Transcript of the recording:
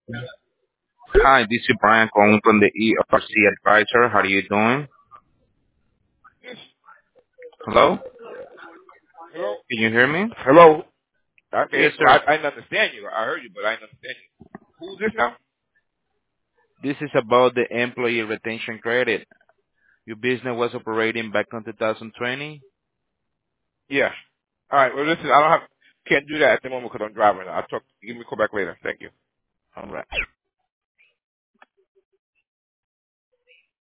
Hi, this is Brian calling from the ERC Advisor. How are you doing? Hello? Hello? Can you hear me? Hello? Okay, Yes, well, sir. I didn't understand you. I heard you, but I didn't understand you. Who's this now? This is about the employee retention credit. Your business was operating back in 2020? Yeah. All right, well, listen, I don't have, can't do that at the moment because I'm driving. I'll talk, give me a call back later. Thank you. All right.